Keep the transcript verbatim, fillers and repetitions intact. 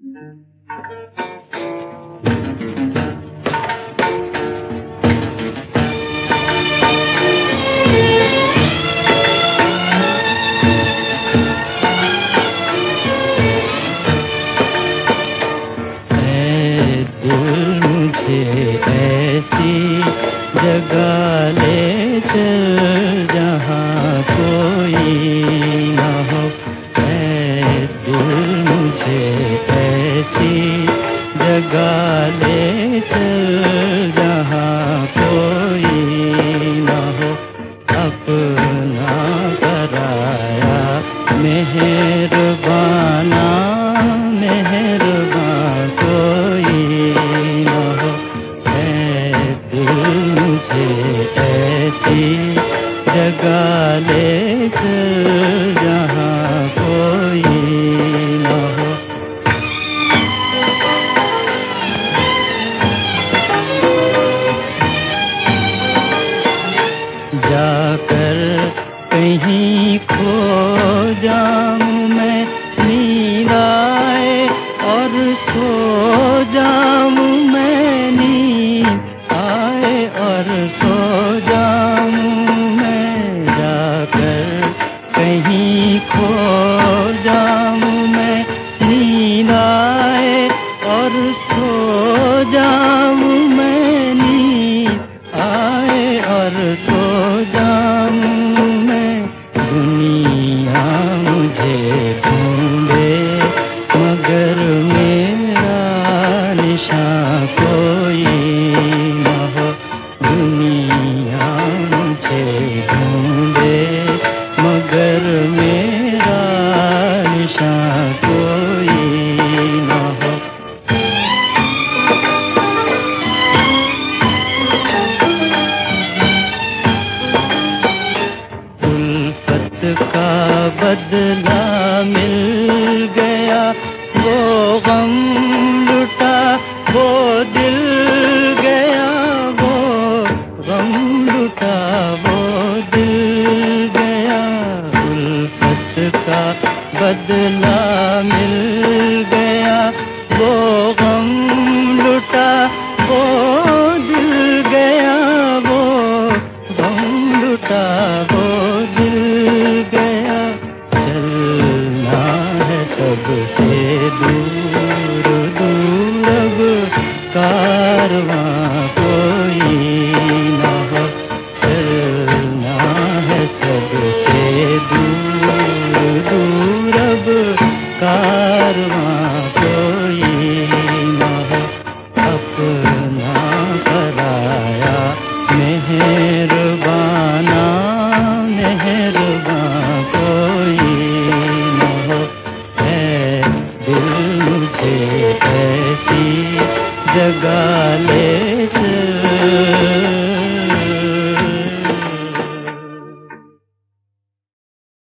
ऐसी जगह ले चल जहाँ कोई न हो, ऐ दिल मुझे ऐसी जगह ले चल जहाँ कोई न हो। अपना पराया मेहरबाना मेहरबान कोई न हो, मुझे ऐसी जगह ले चल जहाँ कोई न हो। जाकर कहीं खो जाऊं मैं, नींद आए और सो जाऊं मैं, नींद आए और सो जाऊं मैं। जाकर कहीं खो जाऊं मैं, नींद आए और सो जाऊं मैं, नींद आए और सो जाऊं मैं। दुनिया मुझे ढूंढे मगर मेरा निशान कोई न हो। दुनिया मुझे ढूंढे मगर मेरा निशान कोई न हो। उल्फत का बदला मिल गया, वो गम लुटा वो दिल गया, वो गम लुटा वो दिल गया। उल्फत का बदला मिल गया, वो गम लुटा वो दिल गया, वो गम लुटा वो दिल गया। चलना है सबसे दूर दूर अब कारवां कोई न हो। चलना है सबसे दूर दूर अब कारवां कोई न हो। अपना पराया मेहरबाना मेहरबान कोई न हो। ऐ दिल मुझे ऐसी जगह ले